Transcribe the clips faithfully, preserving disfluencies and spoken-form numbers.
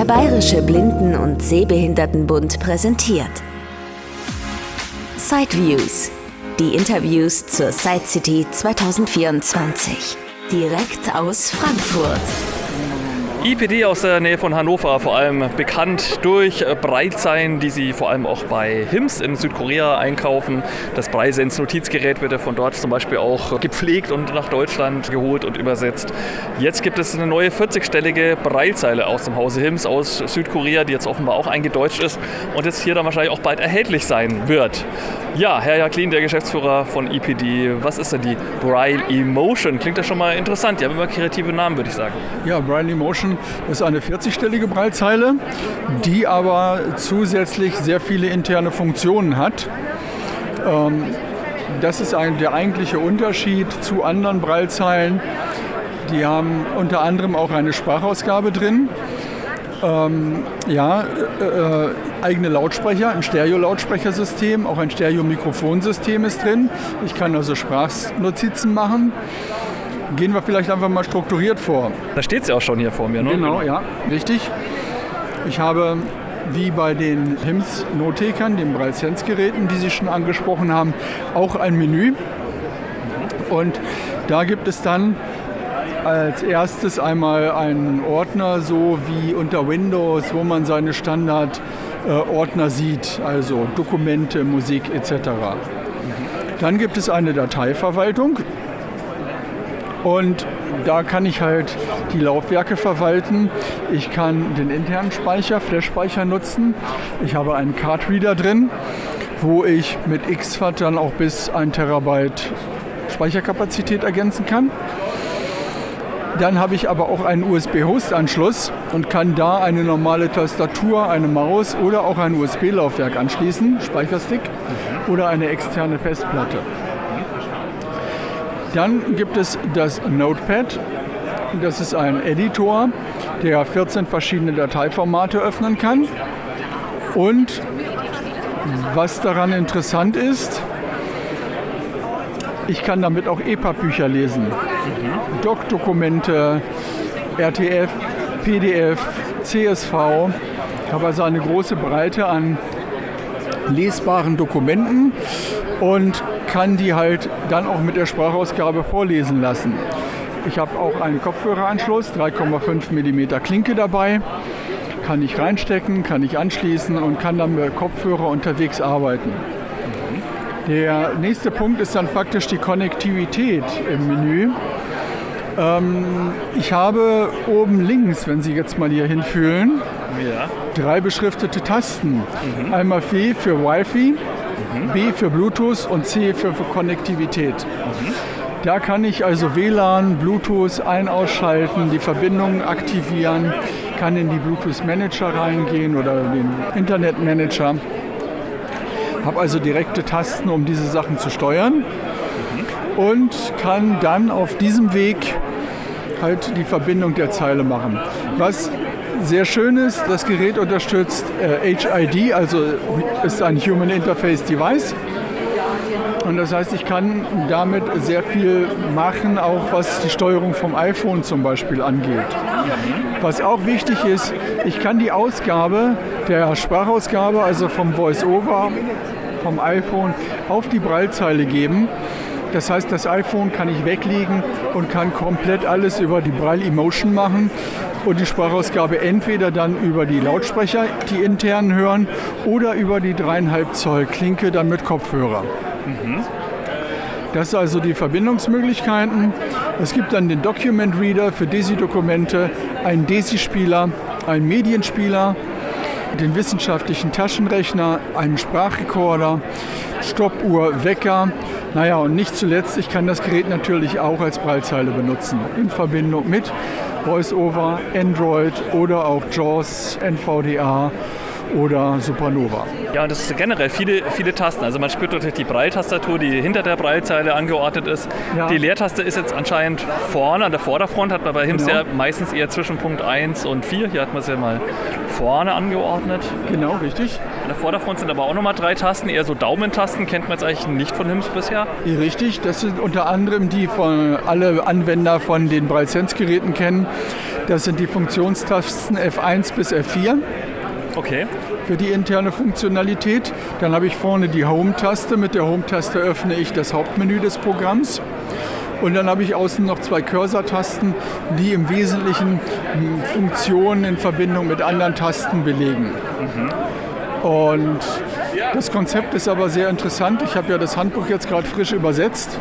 Der Bayerische Blinden- und Sehbehindertenbund präsentiert Sideviews, die Interviews zur Side City zwanzig vierundzwanzig, direkt aus Frankfurt. I P D aus der Nähe von Hannover, vor allem bekannt durch Braillesign, die sie vor allem auch bei Hims in Südkorea einkaufen. Das Braillesens-Notizgerät wird ja von dort zum Beispiel auch gepflegt und nach Deutschland geholt und übersetzt. Jetzt gibt es eine neue vierzigstellige Braillezeile aus dem Hause Hims aus Südkorea, die jetzt offenbar auch eingedeutscht ist und jetzt hier dann wahrscheinlich auch bald erhältlich sein wird. Ja, Herr Jacklin, der Geschäftsführer von I P D, was ist denn die Braille Emotion? Klingt das schon mal interessant. Die haben immer kreative Namen, würde ich sagen. Ja, Braille Emotion ist eine vierzigstellige Braillezeile, die aber zusätzlich sehr viele interne Funktionen hat. Ähm, das ist ein, der eigentliche Unterschied zu anderen Braillezeilen. Die haben unter anderem auch eine Sprachausgabe drin. Ähm, ja, äh, eigene Lautsprecher, ein Stereo-Lautsprechersystem, auch ein Stereo-Mikrofonsystem ist drin. Ich kann also Sprachnotizen machen. Gehen wir vielleicht einfach mal strukturiert vor. Da steht sie auch schon hier vor mir, ne? Genau, ja, richtig. Ich habe, wie bei den Hims-Notekern, den Braille-Sense-Geräten, die Sie schon angesprochen haben, auch ein Menü. Und da gibt es dann als erstes einmal einen Ordner, so wie unter Windows, wo man seine Standard-Ordner sieht, also Dokumente, Musik et cetera. Dann gibt es eine Dateiverwaltung. Und da kann ich halt die Laufwerke verwalten. Ich kann den internen Speicher, Flash-Speicher nutzen. Ich habe einen Card-Reader drin, wo ich mit X FAT dann auch bis ein Terabyte Speicherkapazität ergänzen kann. Dann habe ich aber auch einen U S B-Host-Anschluss und kann da eine normale Tastatur, eine Maus oder auch ein U S B-Laufwerk anschließen, Speicherstick oder eine externe Festplatte. Dann gibt es das Notepad. Das ist ein Editor, der vierzehn verschiedene Dateiformate öffnen kann. Und was daran interessant ist, ich kann damit auch E P U B-Bücher lesen. Mhm. Doc-Dokumente, R T F, P D F, C S V. Ich habe also eine große Breite an lesbaren Dokumenten und kann die halt dann auch mit der Sprachausgabe vorlesen lassen. Ich habe auch einen Kopfhöreranschluss, drei Komma fünf Millimeter Klinke dabei. Kann ich reinstecken, kann ich anschließen und kann dann mit Kopfhörer unterwegs arbeiten. Der nächste Punkt ist dann praktisch die Konnektivität im Menü. Ähm, ich habe oben links, wenn Sie jetzt mal hier hinfühlen, ja, drei beschriftete Tasten. Mhm. Einmal W für Wi-Fi, mhm. B für Bluetooth und C für, für Konnektivität. Mhm. Da kann ich also W L A N, Bluetooth ein-, ausschalten, die Verbindungen aktivieren, kann in die Bluetooth-Manager reingehen oder den Internet-Manager. Habe also direkte Tasten, um diese Sachen zu steuern und kann dann auf diesem Weg halt die Verbindung der Zeile machen. Was sehr schön ist, das Gerät unterstützt äh, H I D, also ist ein Human Interface Device. Und das heißt, ich kann damit sehr viel machen, auch was die Steuerung vom iPhone zum Beispiel angeht. Was auch wichtig ist, ich kann die Ausgabe der Sprachausgabe, also vom Voice-Over, vom iPhone, auf die Braillezeile geben. Das heißt, das iPhone kann ich weglegen und kann komplett alles über die Braille Emotion machen und die Sprachausgabe entweder dann über die Lautsprecher, die internen hören, oder über die dreieinhalb Zoll Klinke dann mit Kopfhörer. Mhm. Das sind also die Verbindungsmöglichkeiten. Es gibt dann den Document Reader für DESI-Dokumente, einen DESI-Spieler, einen Medienspieler, den wissenschaftlichen Taschenrechner, einen Sprachrekorder, Stoppuhr, Wecker. Naja, und nicht zuletzt, ich kann das Gerät natürlich auch als Braillezeile benutzen, in Verbindung mit VoiceOver, Android oder auch JAWS, N V D A oder Supernova. Ja, und das ist generell viele, viele Tasten. Also man spürt natürlich die Braille-Tastatur, die hinter der Braillezeile angeordnet ist. Ja. Die Leertaste ist jetzt anscheinend vorne, an der Vorderfront, hat man bei Hims genau. ja meistens eher zwischen Punkt eins und vier. Hier hat man es ja mal vorne angeordnet. Genau, richtig. An der Vorderfront sind aber auch nochmal drei Tasten, eher so Daumentasten, kennt man jetzt eigentlich nicht von Hims bisher. Richtig, das sind unter anderem die von alle Anwender von den Braille-Sense-Geräten kennen. Das sind die Funktionstasten F eins bis F vier. Okay. Für die interne Funktionalität. Dann habe ich vorne die Home-Taste. Mit der Home-Taste öffne ich das Hauptmenü des Programms. Und dann habe ich außen noch zwei Cursor-Tasten, die im Wesentlichen Funktionen in Verbindung mit anderen Tasten belegen. Mhm. Und das Konzept ist aber sehr interessant. Ich habe ja das Handbuch jetzt gerade frisch übersetzt.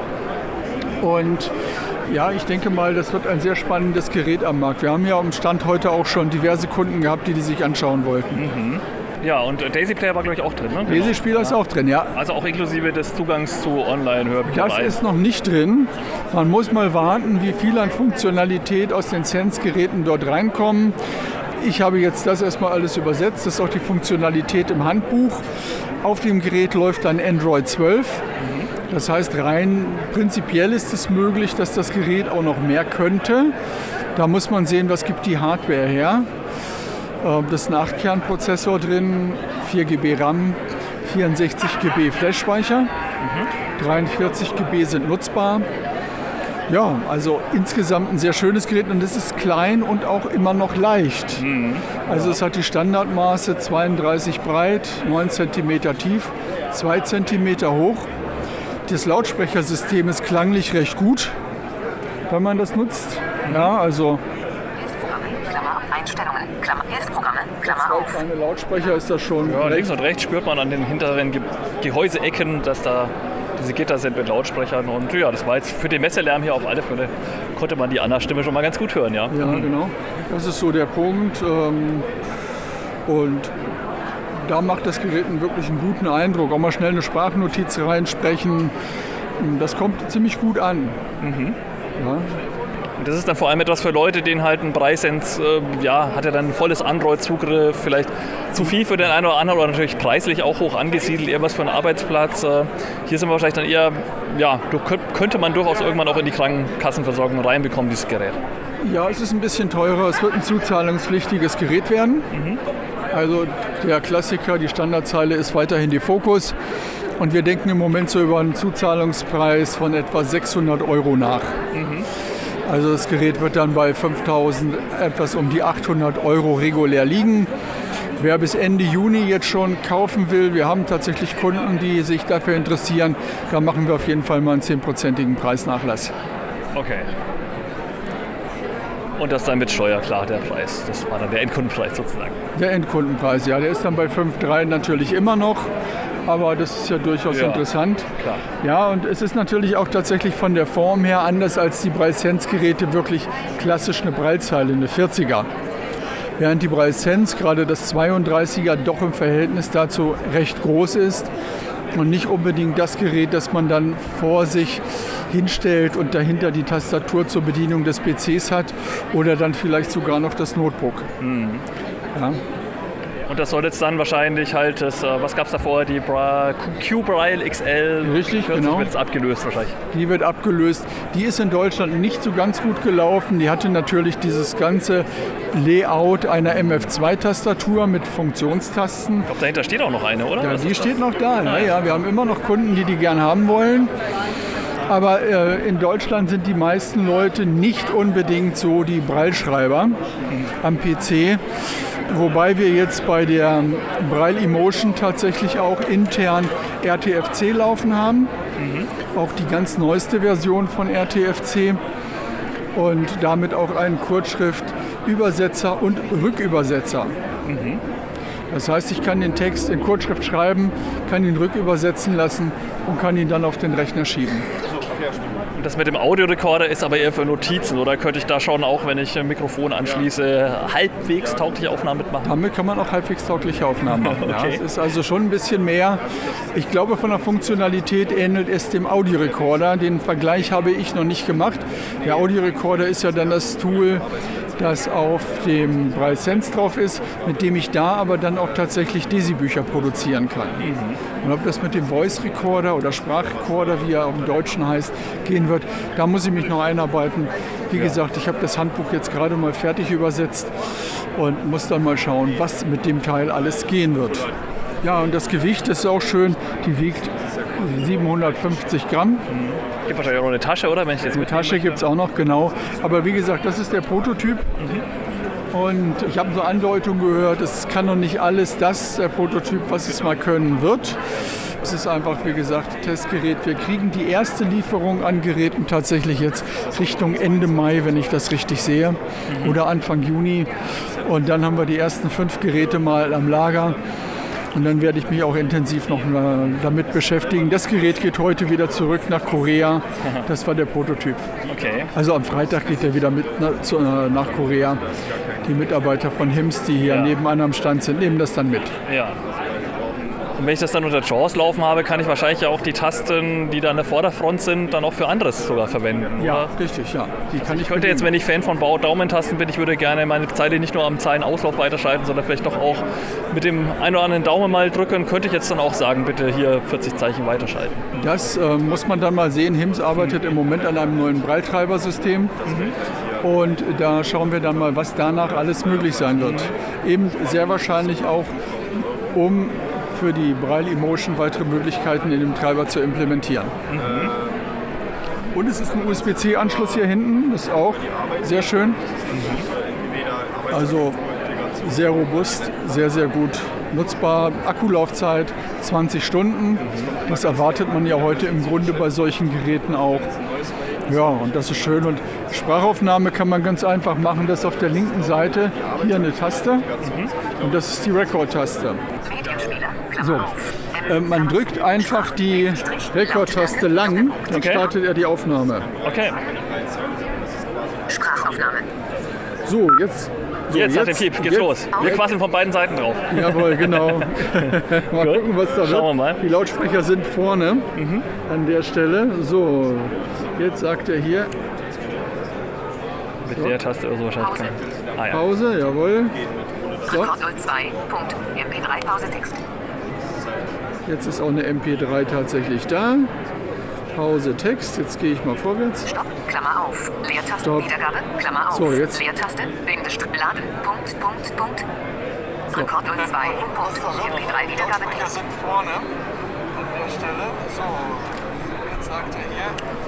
Und ja, ich denke mal, das wird ein sehr spannendes Gerät am Markt. Wir haben ja am Stand heute auch schon diverse Kunden gehabt, die die sich anschauen wollten. Mhm. Ja, und Daisy Player war, glaube ich, auch drin, ne? Daisy Spieler ist auch drin, ja. Also auch inklusive des Zugangs zu Online-Hörbüchern. Das ist noch nicht drin. Man muss mal warten, wie viel an Funktionalität aus den Sense-Geräten dort reinkommen. Ich habe jetzt das erstmal alles übersetzt. Das ist auch die Funktionalität im Handbuch. Auf dem Gerät läuft dann Android zwölf. Das heißt, rein prinzipiell ist es möglich, dass das Gerät auch noch mehr könnte. Da muss man sehen, was gibt die Hardware her. Das ist ein acht Kern Prozessor drin, vier Gigabyte RAM, vierundsechzig Gigabyte Flash-Speicher, mhm. dreiundvierzig Gigabyte sind nutzbar. Ja, also insgesamt ein sehr schönes Gerät und es ist klein und auch immer noch leicht. Mhm. Also es hat die Standardmaße zweiunddreißig breit, neun Zentimeter tief, zwei Zentimeter hoch. Das Lautsprechersystem ist klanglich recht gut, wenn man das nutzt. Ja, also Einstellungen, Klammer, Hilfsprogramme, Klammer auf. Kleine Lautsprecher ist das schon. Ja, links und rechts spürt man an den hinteren Ge- Gehäuseecken, dass da diese Gitter sind mit Lautsprechern. Und ja, das war jetzt für den Messelärm hier auf alle Fälle, konnte man die Anna-Stimme schon mal ganz gut hören, ja. Ja, mhm. genau. Das ist so der Punkt. Und da macht das Gerät einen wirklich einen guten Eindruck. Auch mal schnell eine Sprachnotiz reinsprechen. Das kommt ziemlich gut an. Mhm. Ja. Und das ist dann vor allem etwas für Leute, denen halt ein Preissens, äh, ja, hat ja dann volles Android-Zugriff, vielleicht zu viel für den einen oder anderen oder natürlich preislich auch hoch angesiedelt, eher was für einen Arbeitsplatz. Äh, hier sind wir wahrscheinlich dann eher, ja, könnte man durchaus irgendwann auch in die Krankenkassenversorgung reinbekommen, dieses Gerät. Ja, es ist ein bisschen teurer, es wird ein zuzahlungspflichtiges Gerät werden. Mhm. Also der Klassiker, die Standardzeile ist weiterhin die Focus. Und wir denken im Moment so über einen Zuzahlungspreis von etwa sechshundert Euro nach. Mhm. Also das Gerät wird dann bei fünftausend etwas um die achthundert Euro regulär liegen. Wer bis Ende Juni jetzt schon kaufen will, wir haben tatsächlich Kunden, die sich dafür interessieren, da machen wir auf jeden Fall mal einen zehnprozentigen Preisnachlass. Okay. Und das dann mit Steuer, klar, der Preis. Das war dann der Endkundenpreis sozusagen. Der Endkundenpreis, ja. Der ist dann bei fünf Komma drei natürlich immer noch. Aber das ist ja durchaus ja, interessant. Klar. Ja, und es ist natürlich auch tatsächlich von der Form her anders als die Braille-Sense-Geräte wirklich klassisch eine Braillezeile, eine vierziger. Während die Braille-Sense, gerade das zweiunddreißiger, doch im Verhältnis dazu recht groß ist und nicht unbedingt das Gerät, das man dann vor sich hinstellt und dahinter die Tastatur zur Bedienung des P Cs hat oder dann vielleicht sogar noch das Notebook. Mhm. Ja. Und das soll jetzt dann wahrscheinlich halt, das, was gab es davor, die Bra- Q-Braille X L Richtig, vierzig genau. wird jetzt abgelöst wahrscheinlich. Die wird abgelöst. Die ist in Deutschland nicht so ganz gut gelaufen. Die hatte natürlich dieses ganze Layout einer M F zwei Tastatur mit Funktionstasten. Ich glaube, dahinter steht auch noch eine, oder? Ja, was die steht noch da. Ja, ja, wir haben immer noch Kunden, die die gern haben wollen. Aber äh, in Deutschland sind die meisten Leute nicht unbedingt so die Brailleschreiber mhm. am P C. Wobei wir jetzt bei der Braille Emotion tatsächlich auch intern R T F C laufen haben. Mhm. Auch die ganz neueste Version von R T F C. Und damit auch einen Kurzschriftübersetzer und Rückübersetzer. Mhm. Das heißt, ich kann den Text in Kurzschrift schreiben, kann ihn rückübersetzen lassen und kann ihn dann auf den Rechner schieben. Das mit dem Audiorekorder ist aber eher für Notizen, oder könnte ich da schon auch, wenn ich ein Mikrofon anschließe, halbwegs taugliche Aufnahmen mitmachen? Damit kann man auch halbwegs taugliche Aufnahmen machen. Okay. Ja, es ist also schon ein bisschen mehr. Ich glaube, von der Funktionalität ähnelt es dem Audiorekorder. Den Vergleich habe ich noch nicht gemacht. Der Audiorekorder ist ja dann das Tool, das auf dem Braille Sense drauf ist, mit dem ich da aber dann auch tatsächlich Desi-Bücher produzieren kann. Mhm. Und ob das mit dem Voice Recorder oder Sprachrecorder, wie er auch im Deutschen heißt, gehen wird, da muss ich mich noch einarbeiten. Wie ja. gesagt, ich habe das Handbuch jetzt gerade mal fertig übersetzt und muss dann mal schauen, was mit dem Teil alles gehen wird. Ja, und das Gewicht ist auch schön, die wiegt siebenhundertfünfzig Gramm. Gibt wahrscheinlich auch noch eine Tasche, oder? Wenn ich jetzt Eine Tasche gibt es auch noch, genau. Aber wie gesagt, das ist der Prototyp. Mhm. Und ich habe so Andeutungen gehört, es kann noch nicht alles das, der Prototyp, was es mal können wird. Es ist einfach, wie gesagt, Testgerät. Wir kriegen die erste Lieferung an Geräten tatsächlich jetzt Richtung Ende Mai, wenn ich das richtig sehe, mhm. oder Anfang Juni. Und dann haben wir die ersten fünf Geräte mal am Lager. Und dann werde ich mich auch intensiv noch damit beschäftigen. Das Gerät geht heute wieder zurück nach Korea. Das war der Prototyp. Okay. Also am Freitag geht er wieder mit nach Korea. Die Mitarbeiter von Hims, die hier ja. nebenan am Stand sind, nehmen das dann mit. Ja. Und wenn ich das dann unter JAWS laufen habe, kann ich wahrscheinlich auch die Tasten, die da an der Vorderfront sind, dann auch für anderes sogar verwenden. Ja, oder? richtig, ja. Die kann ich, ich könnte jetzt, wenn ich Fan von Bau-Daumentasten bin, ich würde gerne meine Zeile nicht nur am Zeilenauslauf weiterschalten, sondern vielleicht doch auch mit dem einen oder anderen Daumen mal drücken, könnte ich jetzt dann auch sagen, bitte hier vierzig Zeichen weiterschalten. Das äh, muss man dann mal sehen. Hims arbeitet mhm. im Moment an einem neuen Braille-Treiber-System. Mhm. Und da schauen wir dann mal, was danach alles möglich sein wird. Mhm. Eben sehr wahrscheinlich auch, um für die Braille Emotion weitere Möglichkeiten in dem Treiber zu implementieren. Mhm. Und es ist ein U S B C-Anschluss hier hinten, das ist auch sehr schön. Mhm. Also sehr robust, sehr, sehr gut nutzbar. Akkulaufzeit zwanzig Stunden. Das erwartet man ja heute im Grunde bei solchen Geräten auch. Ja, und das ist schön. Und Sprachaufnahme kann man ganz einfach machen. Das ist auf der linken Seite hier eine Taste. Mhm. Und das ist die Record-Taste. So, äh, man drückt einfach die Record-Taste lang, dann okay. startet er die Aufnahme. Okay. Sprachaufnahme. So, jetzt... So, jetzt, jetzt, jetzt geht's jetzt, los. Wir quasseln von beiden Seiten drauf. Jawohl, genau. Mal gucken, was da wird. Schauen wir mal. Die Lautsprecher sind vorne mhm. an der Stelle. So, jetzt sagt er hier... Mit so. der Taste oder so wahrscheinlich. Pause, ah, ja. Pause, jawohl. So. zwei. M P drei Pause Text. Jetzt ist auch eine M P drei tatsächlich da. Pause Text. Jetzt gehe ich mal vorwärts. Stopp, Klammer auf. Leertaste, Stopp. Wiedergabe, Klammer auf. So, jetzt. Leertaste, Bindestrich, Laden, Punkt, Punkt, Punkt. So. Rekord null zwei, Punkt, M P drei Wiedergabe, Text. sind vorne an der Stelle. So, jetzt sagt er hier.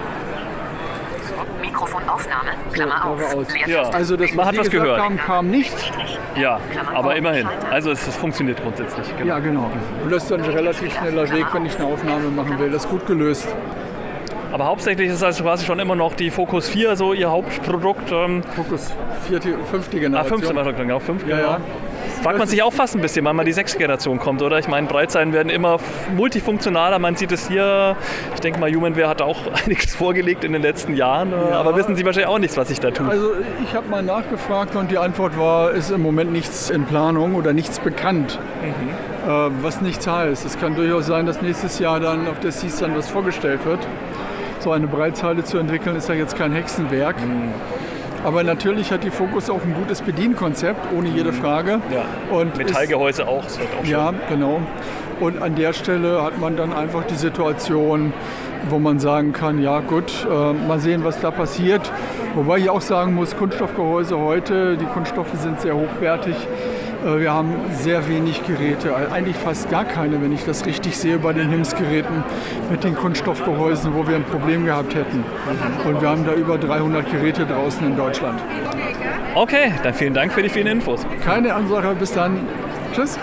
Mikrofonaufnahme, Klammer auf. Ja, also das, man was hat was gehört. Kam, kam nicht. Ja, aber immerhin. Also es, es funktioniert grundsätzlich. Genau. Ja, genau. Und das ist dann ein relativ schneller Weg, wenn ich eine Aufnahme machen will. Das ist gut gelöst. Aber hauptsächlich ist also quasi schon immer noch die Focus vier so ihr Hauptprodukt. Ähm Focus vierte, fünfte Generation. Ah, fünfte, genau, fünf, ja, genau. Ja. Fragt man sich auch fast ein bisschen, wann mal die sechste Generation kommt, oder? Ich meine, Breitzeilen werden immer multifunktionaler. Man sieht es hier. Ich denke mal, Humanware hat auch einiges vorgelegt in den letzten Jahren. Ja. Aber wissen Sie wahrscheinlich auch nichts, was sich da tut. Also ich habe mal nachgefragt und die Antwort war, ist im Moment nichts in Planung oder nichts bekannt. Mhm. Äh, was nichts heißt. Es kann durchaus sein, dass nächstes Jahr dann auf der C I S dann was vorgestellt wird. So eine Breitzeile zu entwickeln, ist ja jetzt kein Hexenwerk. Mhm. Aber natürlich hat die Focus auch ein gutes Bedienkonzept, ohne jede Frage. Ja. Und Metallgehäuse auch, das wird auch schön. Ja, genau. Und an der Stelle hat man dann einfach die Situation, wo man sagen kann, ja gut, äh, mal sehen, was da passiert. Wobei ich auch sagen muss, Kunststoffgehäuse heute, die Kunststoffe sind sehr hochwertig. Äh, wir haben sehr wenig Geräte, eigentlich fast gar keine, wenn ich das richtig sehe, bei den Hims-Geräten mit den Kunststoffgehäusen, wo wir ein Problem gehabt hätten. Und wir haben da über dreihundert Geräte draußen in Deutschland. Okay, dann vielen Dank für die vielen Infos. Keine Ansage, bis dann. Tschüss.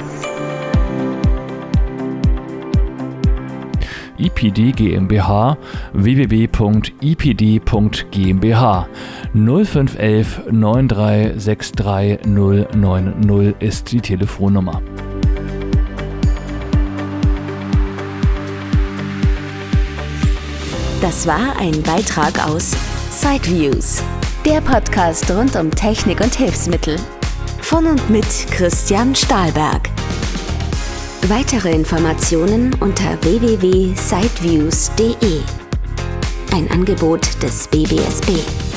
I P D GmbH w w w punkt i p d punkt g m b h null fünf eins eins neun drei sechs drei null neun null ist die Telefonnummer. Das war ein Beitrag aus Sideviews, der Podcast rund um Technik und Hilfsmittel. Von und mit Christian Stahlberg. Weitere Informationen unter w w w punkt sideviews punkt d e. Ein Angebot des B B S B.